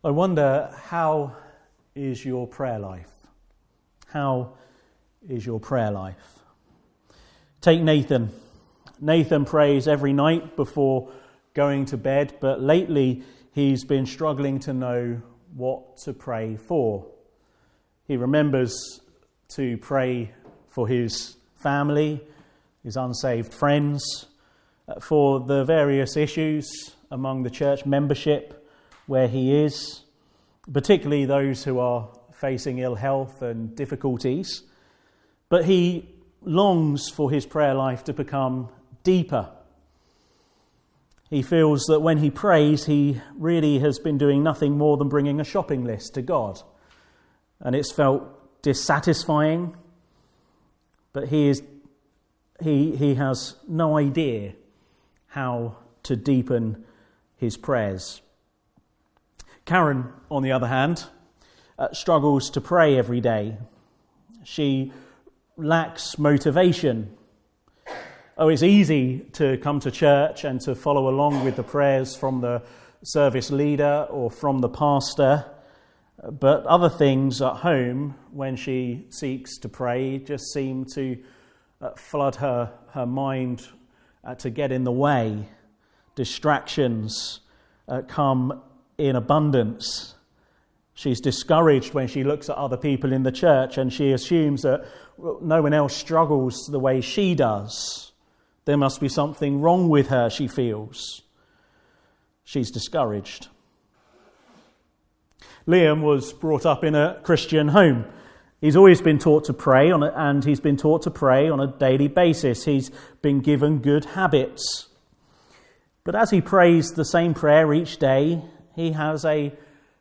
I wonder, how is your prayer life? How is your prayer life? Take Nathan. Nathan prays every night before going to bed, but lately he's been struggling to know what to pray for. He remembers to pray for his family, his unsaved friends, for the various issues among the church membership where he is, particularly those who are facing ill health and difficulties. But he longs for his prayer life to become deeper. He feels that when he prays, he really has been doing nothing more than bringing a shopping list to God. And it's felt dissatisfying, but he has no idea how to deepen his prayers. Karen, on the other hand, struggles to pray every day. She lacks motivation. Oh, it's easy to come to church and to follow along with the prayers from the service leader or from the pastor, but other things at home, when she seeks to pray, just seem to flood her mind to get in the way. Distractions come in abundance. She's discouraged when she looks at other people in the church and she assumes that no one else struggles the way she does. There must be something wrong with her, she feels. She's discouraged. Liam was brought up in a Christian home. He's always been taught to pray, and he's been taught to pray on a daily basis. He's been given good habits. But as he prays the same prayer each day, he has a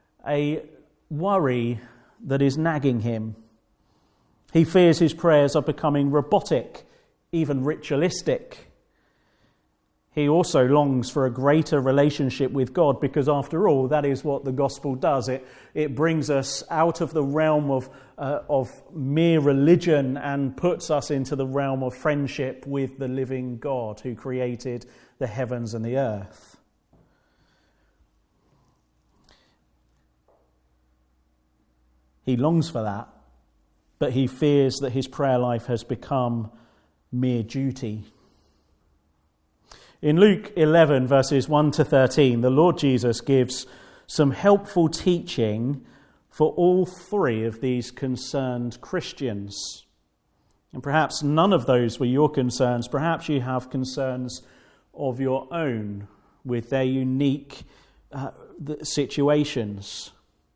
worry that is nagging him. He fears his prayers are becoming robotic, even ritualistic. He also longs for a greater relationship with God, because after all, that is what the gospel does. It brings us out of the realm of mere religion and puts us into the realm of friendship with the living God who created the heavens and the earth. He longs for that, but he fears that his prayer life has become mere duty. In Luke 11, verses 1 to 13, the Lord Jesus gives some helpful teaching for all three of these concerned Christians. And perhaps none of those were your concerns. Perhaps you have concerns of your own with their unique situations.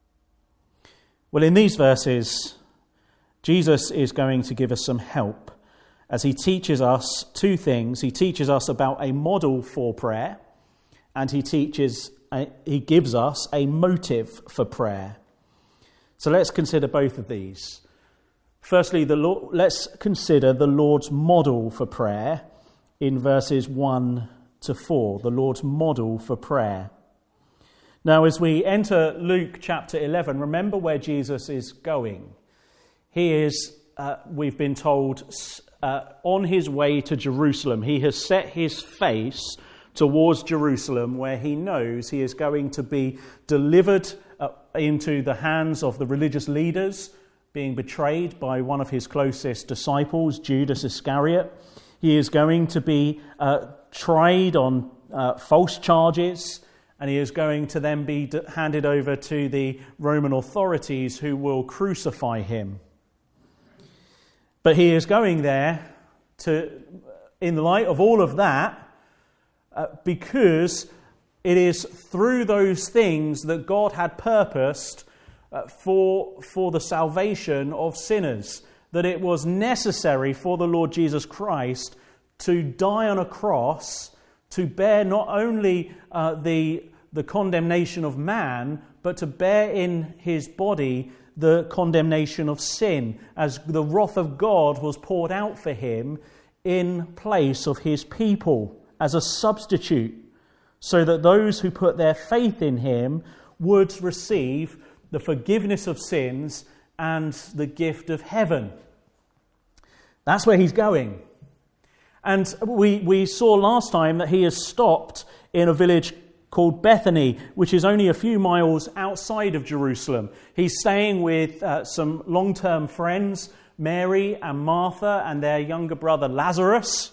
Well, in these verses, Jesus is going to give us some help as he teaches us two things. He teaches us about a model for prayer, and he gives us a motive for prayer. So let's consider both of these. Firstly, let's consider the Lord's model for prayer in verses 1 to 4, the Lord's model for prayer. Now, as we enter Luke chapter 11, remember where Jesus is going. He is, we've been told, on his way to Jerusalem. He has set his face towards Jerusalem, where he knows he is going to be delivered into the hands of the religious leaders, being betrayed by one of his closest disciples, Judas Iscariot. He is going to be tried on false charges, and he is going to then be handed over to the Roman authorities, who will crucify him. But he is going there in the light of all of that, because it is through those things that God had purposed for the salvation of sinners, that it was necessary for the Lord Jesus Christ to die on a cross, to bear not only the condemnation of man, but to bear in his body the condemnation of sin, as the wrath of God was poured out for him in place of his people as a substitute, so that those who put their faith in him would receive the forgiveness of sins and the gift of heaven. That's where he's going. And we saw last time that he has stopped in a village called Bethany, which is only a few miles outside of Jerusalem. He's staying with some long-term friends, Mary and Martha, and their younger brother Lazarus.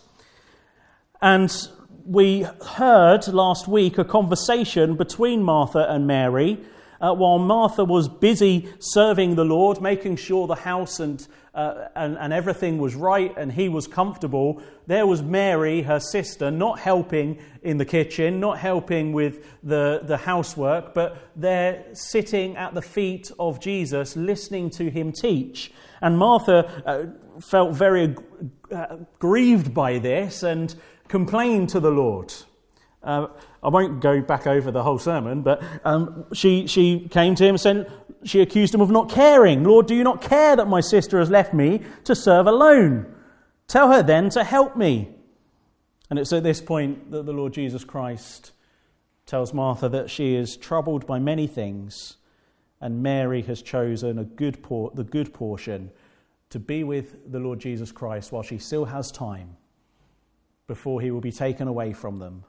And we heard last week a conversation between Martha and Mary while Martha was busy serving the Lord, making sure the house and everything was right and he was comfortable. There was Mary, her sister, not helping in the kitchen, not helping with the housework, but they're sitting at the feet of Jesus, listening to him teach. And Martha felt very grieved by this and complained to the Lord. I won't go back over the whole sermon, but she came to him and said, she accused him of not caring. Lord, do you not care that my sister has left me to serve alone? Tell her then to help me. And it's at this point that the Lord Jesus Christ tells Martha that she is troubled by many things, and Mary has chosen the good portion, to be with the Lord Jesus Christ while she still has time before he will be taken away from them.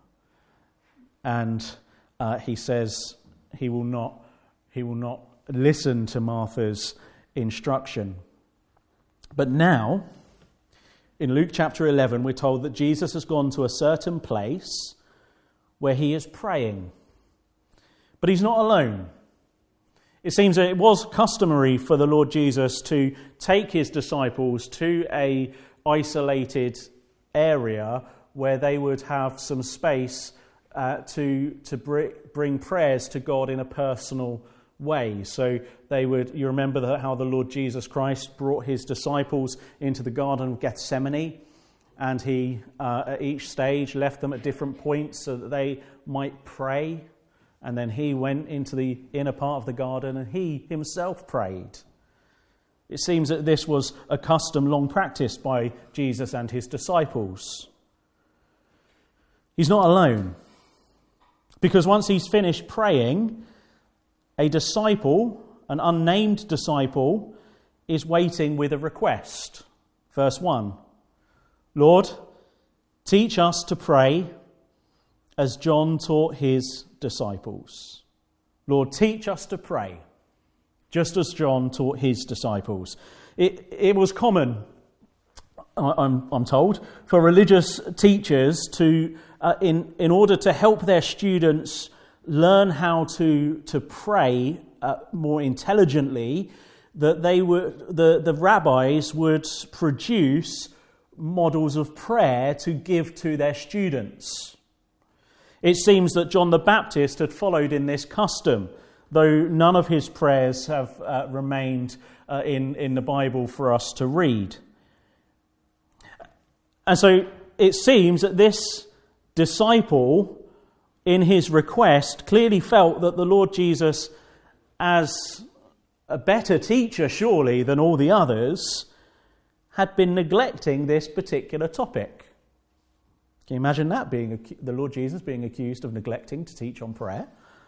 And he says he will not listen to Martha's instruction. But now, in Luke chapter 11, we're told that Jesus has gone to a certain place where he is praying. But he's not alone. It seems that it was customary for the Lord Jesus to take his disciples to a isolated area where they would have some space to bring prayers to God in a personal way. So you remember how the Lord Jesus Christ brought his disciples into the Garden of Gethsemane, and he, at each stage, left them at different points so that they might pray. And then he went into the inner part of the garden and he himself prayed. It seems that this was a custom long practiced by Jesus and his disciples. He's not alone, because once he's finished praying, a disciple, an unnamed disciple, is waiting with a request. Verse 1, Lord, teach us to pray as John taught his disciples. Lord, teach us to pray, just as John taught his disciples. It was common, I'm told, for religious teachers to, in order to help their students learn how to pray more intelligently, that the rabbis would produce models of prayer to give to their students. It seems that John the Baptist had followed in this custom, though none of his prayers have remained in the Bible for us to read. And so it seems that this disciple, in his request, clearly felt that the Lord Jesus, as a better teacher surely than all the others, had been neglecting this particular topic. Can you imagine that, the Lord Jesus being accused of neglecting to teach on prayer?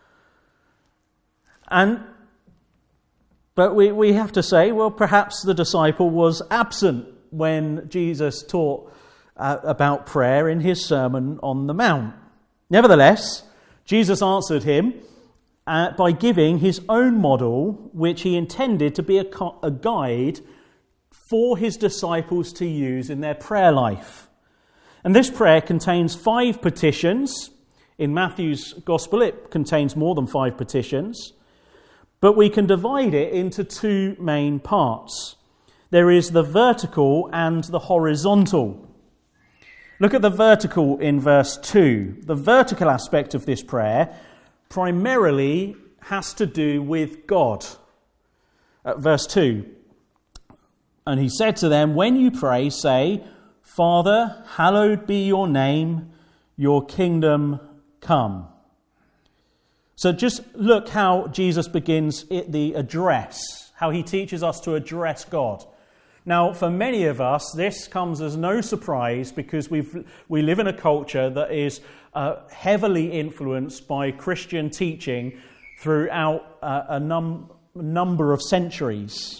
But we have to say, well, perhaps the disciple was absent when Jesus taught about prayer in his Sermon on the Mount. Nevertheless, Jesus answered him by giving his own model, which he intended to be a guide for his disciples to use in their prayer life. And this prayer contains 5 petitions. In Matthew's Gospel, it contains more than 5 petitions. But we can divide it into 2 main parts. There is the vertical and the horizontal. Look at the vertical in verse 2. The vertical aspect of this prayer primarily has to do with God. Verse 2. And he said to them, when you pray, say, Father, hallowed be your name, your kingdom come. So just look how Jesus begins the address, how he teaches us to address God. Now, for many of us, this comes as no surprise because we live in a culture that is heavily influenced by Christian teaching throughout a number of centuries.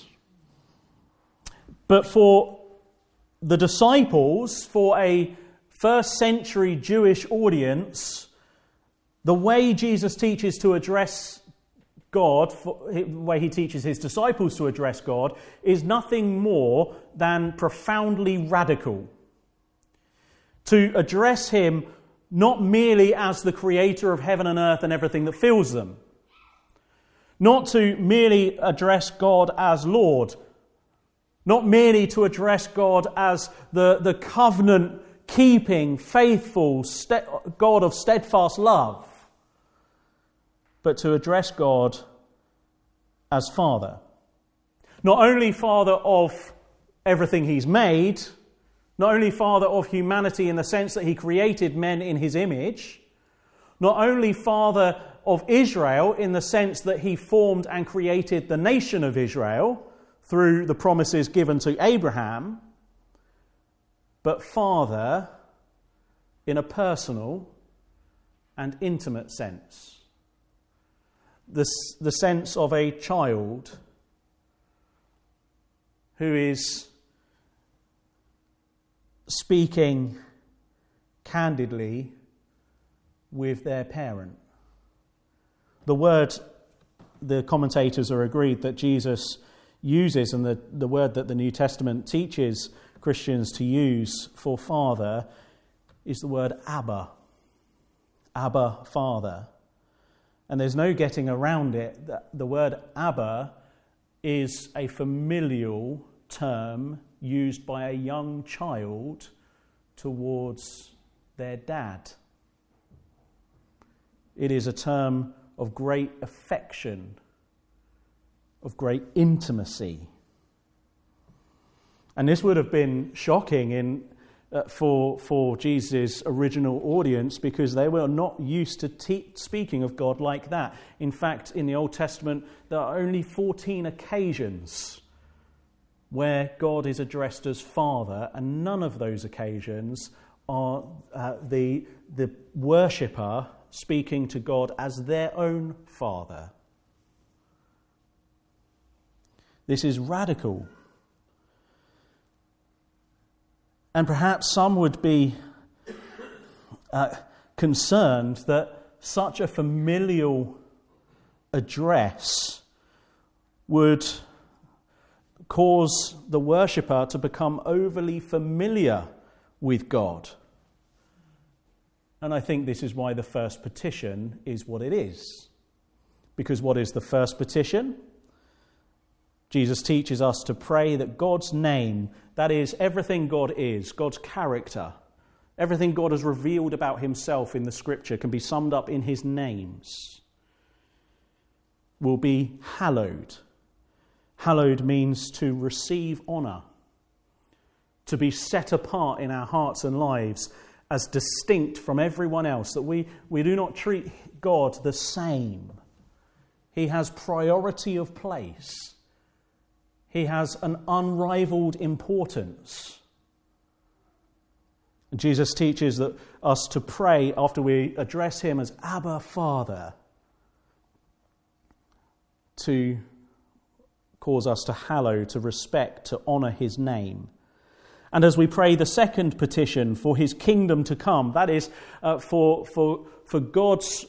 But for the disciples, for a first century Jewish audience, The way Jesus teaches to address God, the way he teaches his disciples to address God, is nothing more than profoundly radical. To address him not merely as the creator of heaven and earth and everything that fills them. Not to merely address God as Lord. Not merely to address God as the covenant-keeping, faithful God of steadfast love. But to address God as Father. Not only Father of everything he's made, not only Father of humanity in the sense that he created men in his image, not only Father of Israel in the sense that he formed and created the nation of Israel through the promises given to Abraham, but Father in a personal and intimate sense. The sense of a child who is speaking candidly with their parent. The word, the commentators are agreed that Jesus uses, and the word that the New Testament teaches Christians to use for Father is the word Abba. Abba, Father. And there's no getting around it. The word Abba is a familial term used by a young child towards their dad. It is a term of great affection, of great intimacy. And this would have been shocking for Jesus' original audience, because they were not used to speaking of God like that. In fact, in the Old Testament, there are only 14 occasions where God is addressed as Father, and none of those occasions are the worshipper speaking to God as their own Father. This is radical. And perhaps some would be concerned that such a familial address would cause the worshipper to become overly familiar with God. And I think this is why the first petition is what it is. Because what is the first petition? Jesus teaches us to pray that God's name, that is, everything God is, God's character, everything God has revealed about himself in the Scripture can be summed up in his names, will be hallowed. Hallowed means to receive honour, to be set apart in our hearts and lives as distinct from everyone else, that we do not treat God the same. He has priority of place. He has an unrivaled importance. Jesus teaches us to pray after we address him as Abba, Father, to cause us to hallow, to respect, to honour his name. And as we pray the second petition for his kingdom to come, that is for God's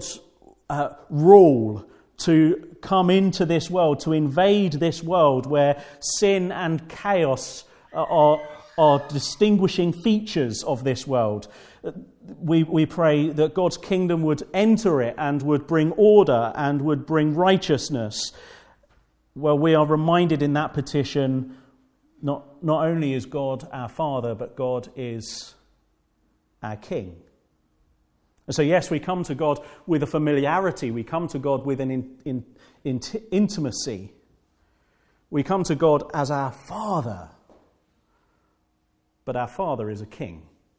rule to come into this world, to invade this world where sin and chaos are distinguishing features of this world. We pray that God's kingdom would enter it and would bring order and would bring righteousness. Well, we are reminded in that petition, not only is God our Father, but God is our King. And so, yes, we come to God with a familiarity. We come to God with an intimacy. We come to God as our Father. But our Father is a King.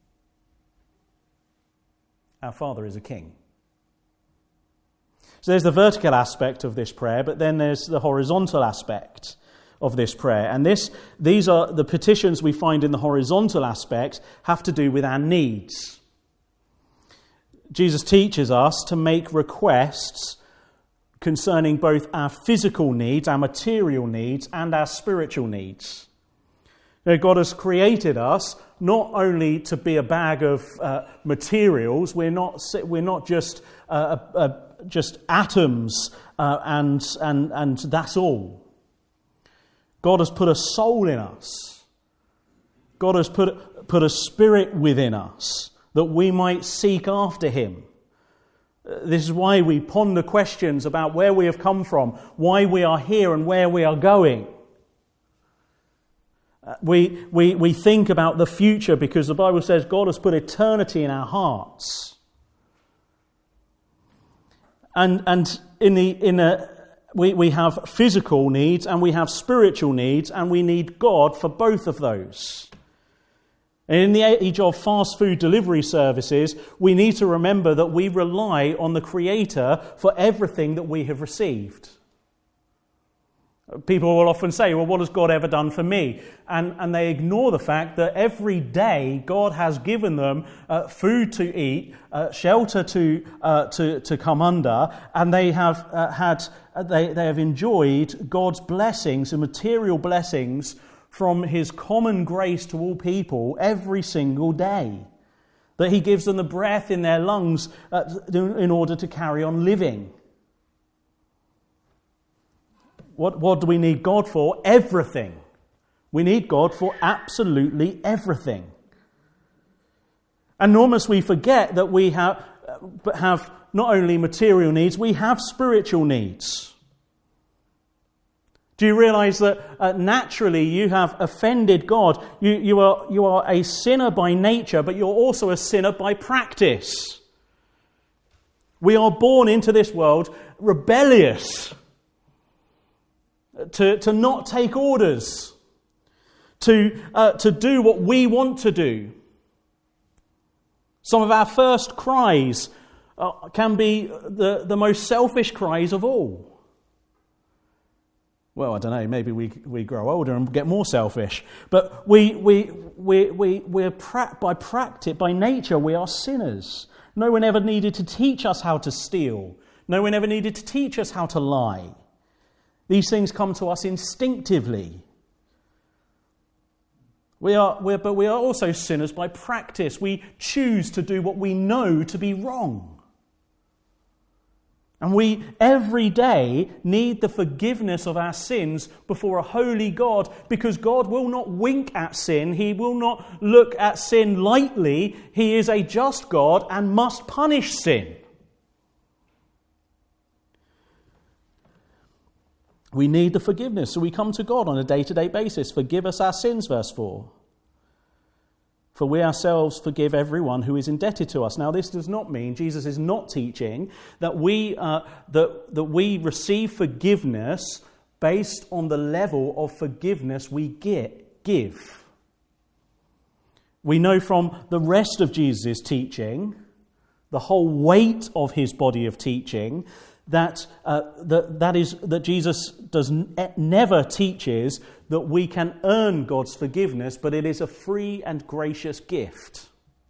Our Father is a King. So there's the vertical aspect of this prayer, but then there's the horizontal aspect of this prayer. And these are the petitions we find in the horizontal aspect have to do with our needs. Jesus teaches us to make requests concerning both our physical needs, our material needs, and our spiritual needs. Now, God has created us not only to be a bag of materials. We're not just just atoms and that's all. God has put a soul in us. God has put a spirit within us that we might seek after him. This is why we ponder questions about where we have come from, why we are here and where we are going. We think about the future because the Bible says God has put eternity in our hearts. And we have physical needs and we have spiritual needs, and we need God for both of those. And in the age of fast food delivery services, we need to remember that we rely on the Creator for everything that we have received. People will often say, well, what has God ever done for me? And they ignore the fact that every day God has given them food to eat, shelter to come under, and they have they have enjoyed God's blessings and material blessings from his common grace to all people every single day. That he gives them the breath in their lungs in order to carry on living. What do we need God for? Everything. We need God for absolutely everything. And nor must we forget that we have not only material needs, we have spiritual needs. Do you realize that naturally you have offended God? You are a sinner by nature, but you're also a sinner by practice. We are born into this world rebellious, to not take orders, to do what we want to do. Some of our first cries can be the most selfish cries of all. Well, I don't know, maybe we grow older and get more selfish. But we're by nature, we are sinners. No one ever needed to teach us how to steal. No one ever needed to teach us how to lie. These things come to us instinctively. But we are also sinners by practice. We choose to do what we know to be wrong. And we, every day, need the forgiveness of our sins before a holy God, because God will not wink at sin. He will not look at sin lightly. He is a just God and must punish sin. We need the forgiveness, so we come to God on a day-to-day basis. Forgive us our sins, verse 4. For we ourselves forgive everyone who is indebted to us. Now, this does not mean, Jesus is not teaching, that we receive forgiveness based on the level of forgiveness we give. We know from the rest of Jesus' teaching, the whole weight of his body of teaching, that Jesus never teaches that we can earn God's forgiveness, but it is a free and gracious gift.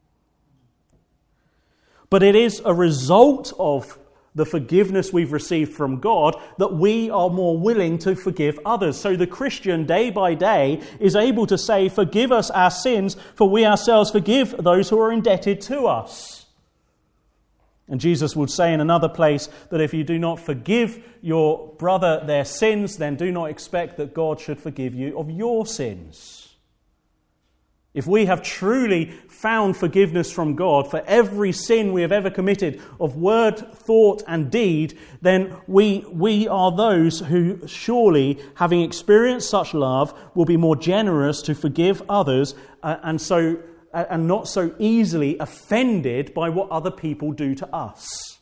But it is a result of the forgiveness we've received from God that we are more willing to forgive others. So the Christian, day by day, is able to say, forgive us our sins, for we ourselves forgive those who are indebted to us. And Jesus would say in another place that if you do not forgive your brother their sins, then do not expect that God should forgive you of your sins. If we have truly found forgiveness from God for every sin we have ever committed of word, thought and deed, then we are those who surely, having experienced such love, will be more generous to forgive others and not so easily offended by what other people do to us.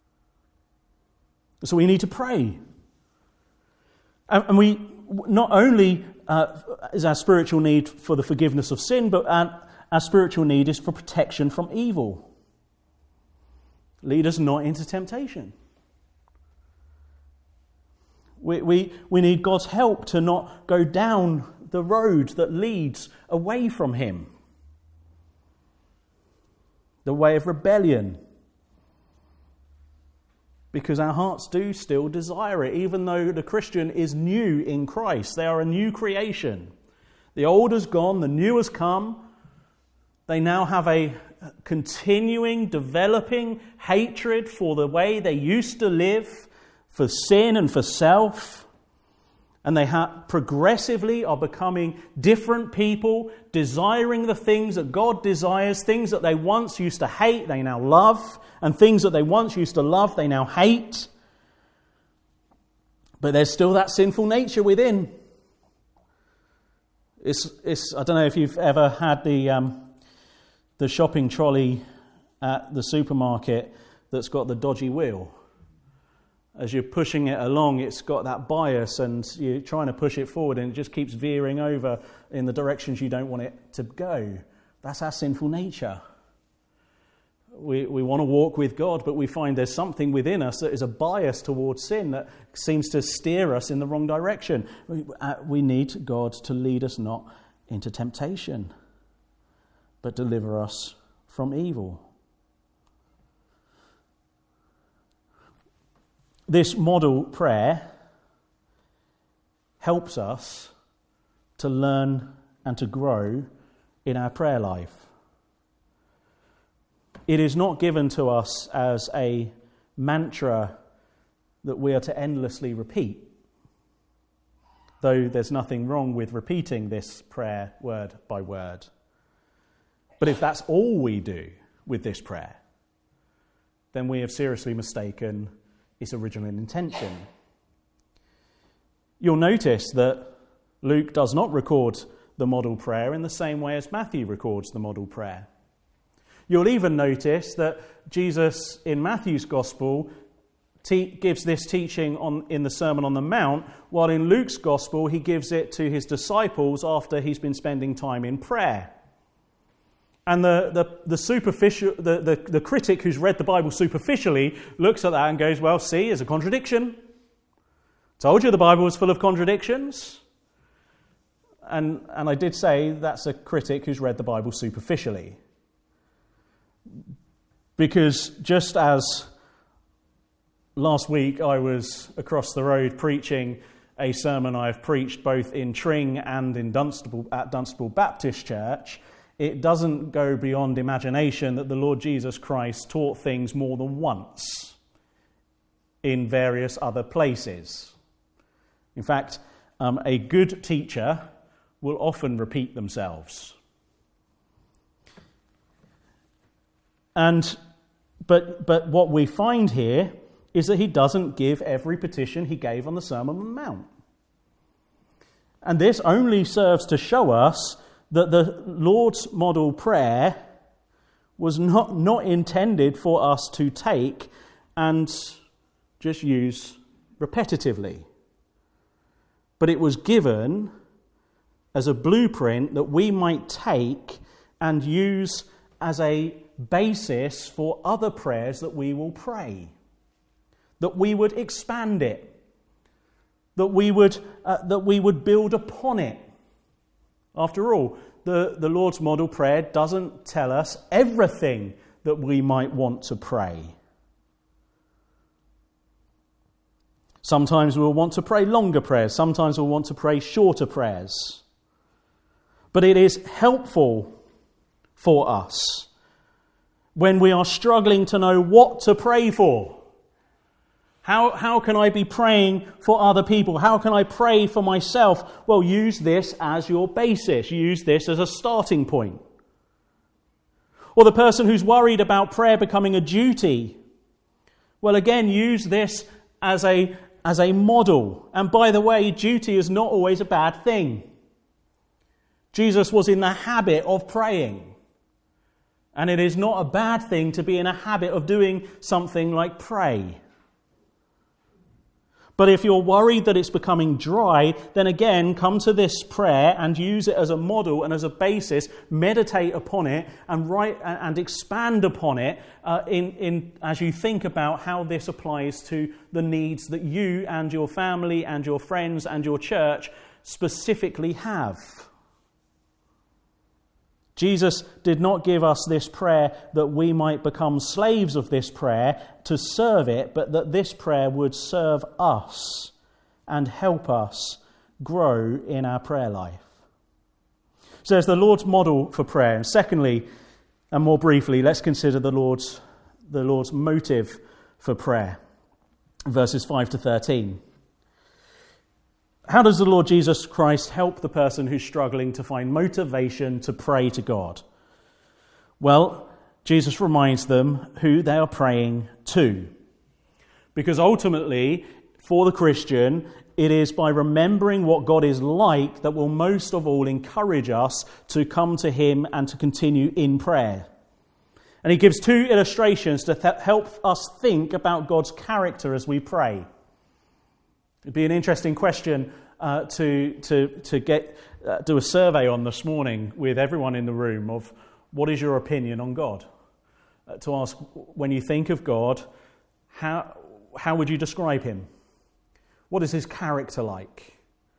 So we need to pray. And we not only is our spiritual need for the forgiveness of sin, but our spiritual need is for protection from evil. Lead us not into temptation. We need God's help to not go down the road that leads away from him. The way of rebellion. Because our hearts do still desire it, even though the Christian is new in Christ. They are a new creation. The old has gone, the new has come. They now have a continuing, developing hatred for the way they used to live, for sin and for self. And they progressively are becoming different people, desiring the things that God desires, things that they once used to hate, they now love, and things that they once used to love, they now hate. But there's still that sinful nature within. I don't know if you've ever had the shopping trolley at the supermarket that's got the dodgy wheel. As you're pushing it along, it's got that bias and you're trying to push it forward and it just keeps veering over in the directions you don't want it to go. That's our sinful nature. We want to walk with God, but we find there's something within us that is a bias towards sin that seems to steer us in the wrong direction. We need God to lead us not into temptation, but deliver us from evil. This model prayer helps us to learn and to grow in our prayer life. It is not given to us as a mantra that we are to endlessly repeat, though there's nothing wrong with repeating this prayer word by word. But if that's all we do with this prayer, then we have seriously mistaken its original intention. You'll notice that Luke does not record the model prayer in the same way as Matthew records the model prayer. You'll even notice that Jesus in Matthew's Gospel gives this teaching in the Sermon on the Mount, while in Luke's Gospel he gives it to his disciples after he's been spending time in prayer. And the superficial, the critic who's read the Bible superficially looks at that and goes, well, see, there's a contradiction. Told you the Bible was full of contradictions. And I did say that's a critic who's read the Bible superficially. Because just as last week I was across the road preaching a sermon I've preached both in Tring and in at Dunstable Baptist Church, it doesn't go beyond imagination that the Lord Jesus Christ taught things more than once in various other places. In fact, a good teacher will often repeat themselves. But what we find here is that he doesn't give every petition he gave on the Sermon on the Mount. And this only serves to show us that the Lord's model prayer was not intended for us to take and just use repetitively. But it was given as a blueprint that we might take and use as a basis for other prayers that we will pray. That we would expand it. That we would build upon it. After all, the Lord's model prayer doesn't tell us everything that we might want to pray. Sometimes we'll want to pray longer prayers. Sometimes we'll want to pray shorter prayers. But it is helpful for us when we are struggling to know what to pray for. How can I be praying for other people? How can I pray for myself? Well, use this as your basis. Use this as a starting point. Or the person who's worried about prayer becoming a duty. Well, again, use this as a model. And by the way, duty is not always a bad thing. Jesus was in the habit of praying. And it is not a bad thing to be in a habit of doing something like pray. But if you're worried that it's becoming dry, then again, come to this prayer and use it as a model and as a basis. Meditate upon it and write and expand upon it as you think about how this applies to the needs that you and your family and your friends and your church specifically have. Jesus did not give us this prayer that we might become slaves of this prayer to serve it, but that this prayer would serve us and help us grow in our prayer life. So there's the Lord's model for prayer. And secondly, And more briefly, let's consider the Lord's motive for prayer. Verses 5 to 13. How does the Lord Jesus Christ help the person who's struggling to find motivation to pray to God? Well, Jesus reminds them who they are praying to. Because ultimately, for the Christian, it is by remembering what God is like that will most of all encourage us to come to him and to continue in prayer. And he gives two illustrations to help us think about God's character as we pray. It'd be an interesting question to do a survey on this morning with everyone in the room of what is your opinion on God? To ask, when you think of God, how would you describe him? What is his character like?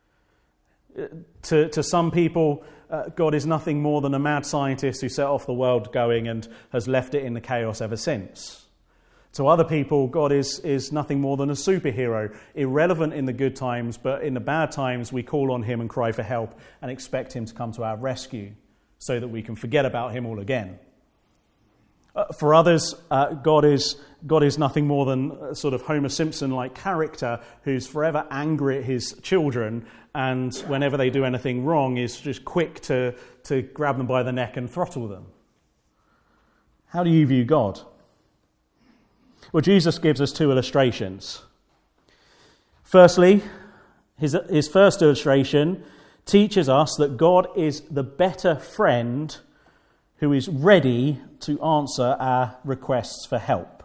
To some people, God is nothing more than a mad scientist who set off the world going and has left it in the chaos ever since. To other people, God is nothing more than a superhero, irrelevant in the good times, but in the bad times we call on him and cry for help and expect him to come to our rescue so that we can forget about him all again. For others, God is nothing more than a sort of Homer Simpson-like character who's forever angry at his children, and whenever they do anything wrong is just quick to grab them by the neck and throttle them. How do you view God? Well, Jesus gives us two illustrations. Firstly, his first illustration teaches us that God is the better friend who is ready to answer our requests for help.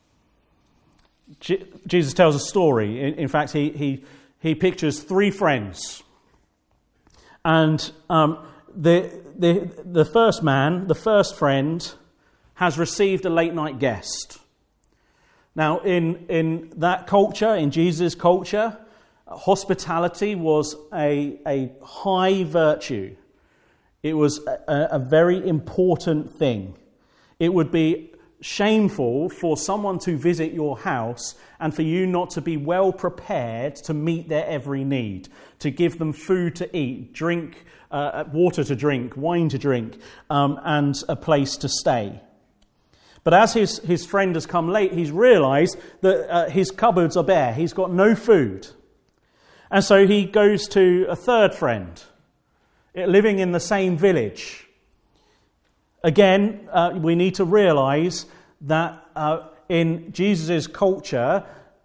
Jesus tells a story. In fact, he pictures three friends. And the first man, the first friend, has received a late night guest. Now, in that culture, in Jesus' culture, hospitality was a high virtue. It was a very important thing. It would be shameful for someone to visit your house and for you not to be well prepared to meet their every need, to give them food to eat, drink, water to drink, wine to drink, and a place to stay. But as his friend has come late, he's realised that his cupboards are bare. He's got no food. And so he goes to a third friend, living in the same village. Again, we need to realise that in Jesus' culture,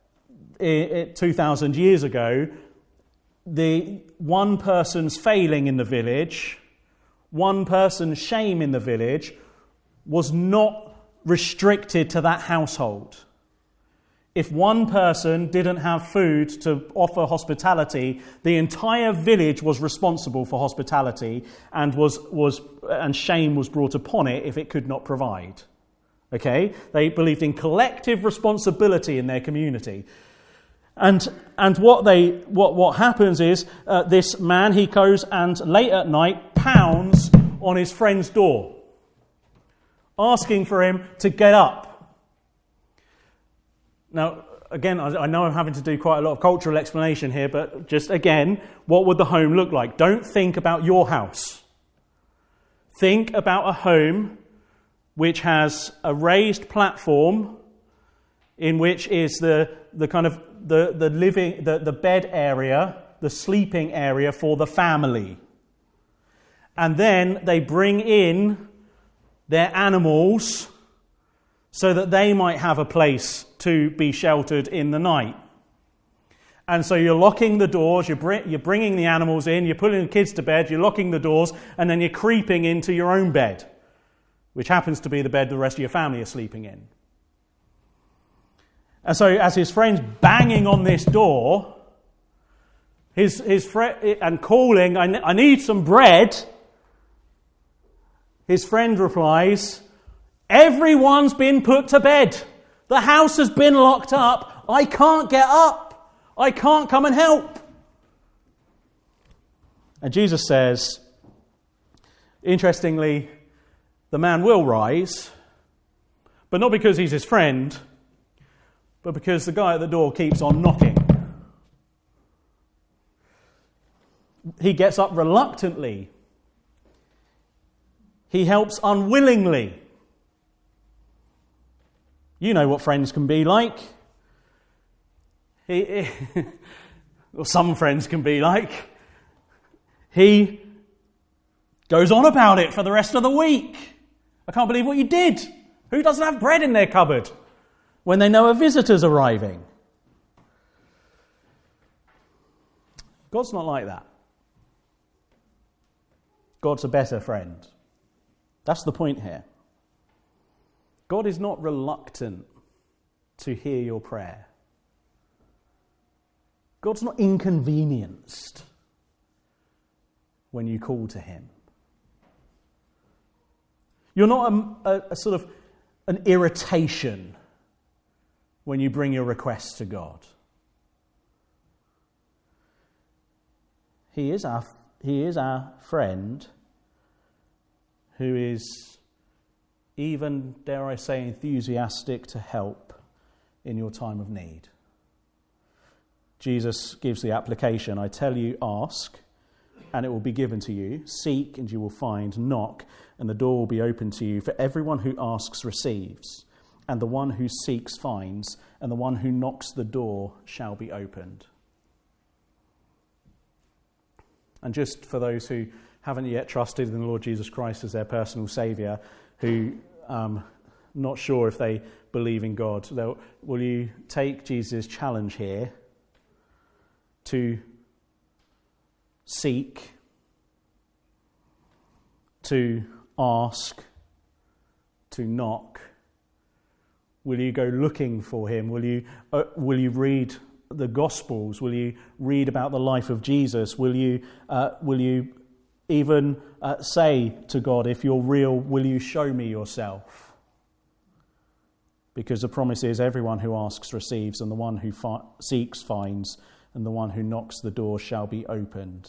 2,000 years ago, the one person's failing in the village, one person's shame in the village, was not restricted to that household. If one person didn't have food to offer hospitality, the entire village was responsible for hospitality, and shame was brought upon it if it could not provide. Okay? They believed in collective responsibility in their community. And what happens is this man, he goes and late at night pounds on his friend's door, asking for him to get up. Now, again, I know I'm having to do quite a lot of cultural explanation here, but just again, what would the home look like? Don't think about your house. Think about a home which has a raised platform in which is the kind of the living, the bed area, the sleeping area for the family. And then they bring in their animals so that they might have a place to be sheltered in the night. And so you're locking the doors, you're bringing the animals in, you're putting the kids to bed, you're locking the doors, and then you're creeping into your own bed, which happens to be the bed the rest of your family are sleeping in. And so as his friend's banging on this door, his friend and calling, I need some bread, his friend replies, everyone's been put to bed. The house has been locked up. I can't get up. I can't come and help. And Jesus says, interestingly, the man will rise, but not because he's his friend, but because the guy at the door keeps on knocking. He gets up reluctantly. He helps unwillingly. You know what friends can be like. Or some friends can be like. He goes on about it for the rest of the week. I can't believe what you did. Who doesn't have bread in their cupboard when they know a visitor's arriving? God's not like that. God's a better friend. That's the point here. God is not reluctant to hear your prayer. God's not inconvenienced when you call to him. You're not a sort of an irritation when you bring your requests to God. He is our friend who is even, dare I say, enthusiastic to help in your time of need. Jesus gives the application. I tell you, ask, and it will be given to you. Seek, and you will find. Knock, and the door will be opened to you. For everyone who asks receives, and the one who seeks finds, and the one who knocks the door shall be opened. And just for those who haven't yet trusted in the Lord Jesus Christ as their personal Saviour, who not sure if they believe in God, will you take Jesus' challenge here to seek, to ask, to knock? Will you go looking for him? Will you read the Gospels? Will you read about the life of Jesus? Will you even say to God, if you're real, will you show me yourself? Because the promise is everyone who asks receives, and the one who seeks finds, and the one who knocks the door shall be opened.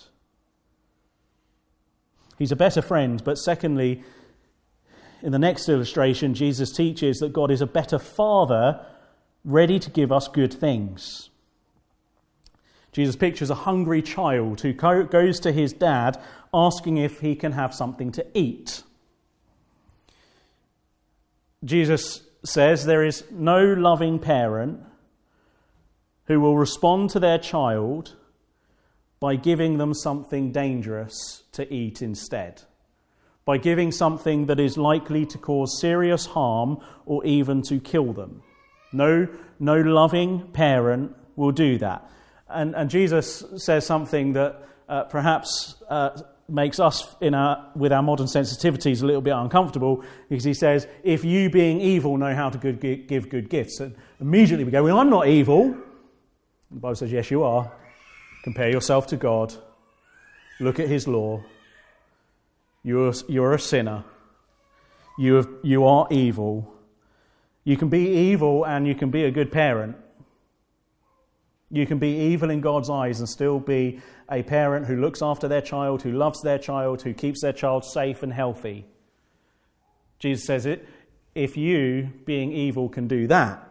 He's a better friend, but secondly, in the next illustration, Jesus teaches that God is a better father, ready to give us good things. Jesus pictures a hungry child who goes to his dad asking if he can have something to eat. Jesus says there is no loving parent who will respond to their child by giving them something dangerous to eat instead, by giving something that is likely to cause serious harm or even to kill them. No loving parent will do that. And Jesus says something that perhaps makes us, with our modern sensitivities, a little bit uncomfortable, because he says, if you being evil know how to give good gifts. And immediately we go, well, I'm not evil. The Bible says, yes, you are. Compare yourself to God. Look at his law. You're a sinner. You are evil. You can be evil and you can be a good parent. You can be evil in God's eyes and still be a parent who looks after their child, who loves their child, who keeps their child safe and healthy. Jesus says it, if you, being evil, can do that,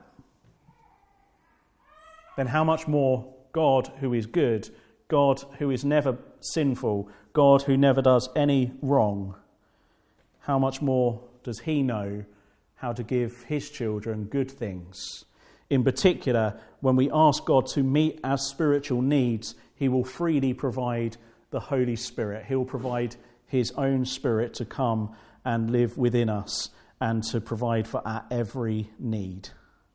then how much more God who is good, God who is never sinful, God who never does any wrong, how much more does he know how to give his children good things? In particular, when we ask God to meet our spiritual needs, he will freely provide the Holy Spirit. He will provide his own Spirit to come and live within us and to provide for our every need.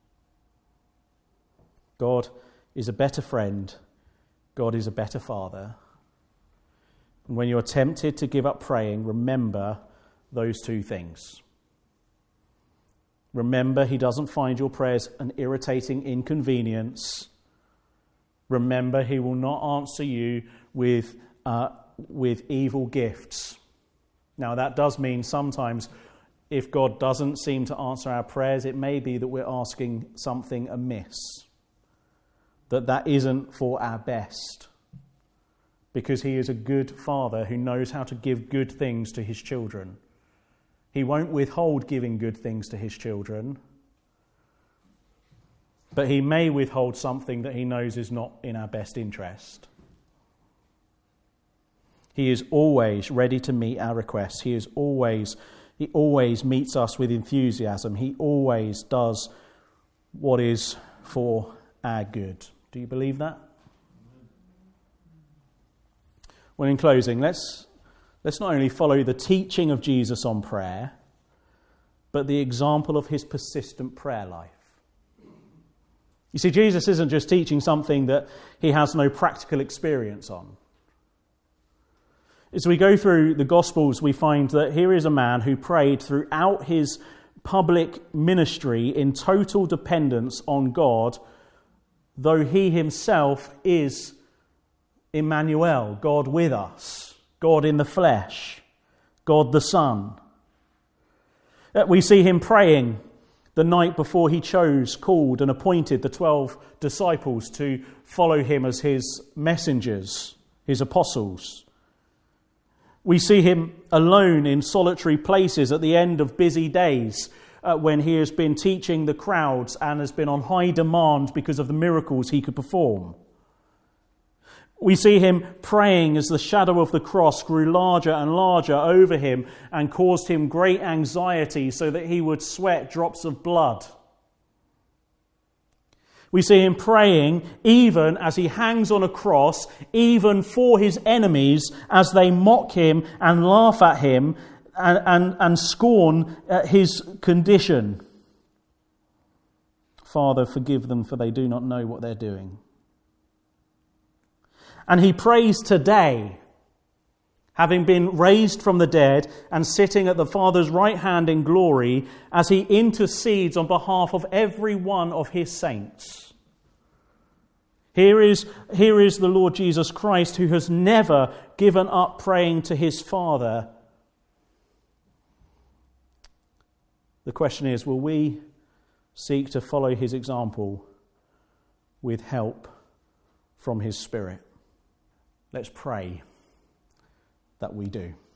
God is a better friend. God is a better father. And when you're tempted to give up praying, remember those two things. Remember, he doesn't find your prayers an irritating inconvenience. Remember, he will not answer you with evil gifts. Now, that does mean sometimes if God doesn't seem to answer our prayers, it may be that we're asking something amiss, that isn't for our best, because he is a good father who knows how to give good things to his children. He won't withhold giving good things to his children, but he may withhold something that he knows is not in our best interest. He is always ready to meet our requests. He always meets us with enthusiasm. He always does what is for our good. Do you believe that? Well, in closing, let's not only follow the teaching of Jesus on prayer, but the example of his persistent prayer life. You see, Jesus isn't just teaching something that he has no practical experience on. As we go through the Gospels, we find that here is a man who prayed throughout his public ministry in total dependence on God, though he himself is Emmanuel, God with us, God in the flesh, God the Son. We see him praying the night before he chose, called and appointed the 12 disciples to follow him as his messengers, his apostles. We see him alone in solitary places at the end of busy days when he has been teaching the crowds and has been on high demand because of the miracles he could perform. We see him praying as the shadow of the cross grew larger and larger over him and caused him great anxiety so that he would sweat drops of blood. We see him praying even as he hangs on a cross, even for his enemies, as they mock him and laugh at him and scorn his condition. Father, forgive them, for they do not know what they're doing. And he prays today, having been raised from the dead and sitting at the Father's right hand in glory, as he intercedes on behalf of every one of his saints. Here is the Lord Jesus Christ, who has never given up praying to his Father. The question is, will we seek to follow his example with help from his Spirit? Let's pray that we do.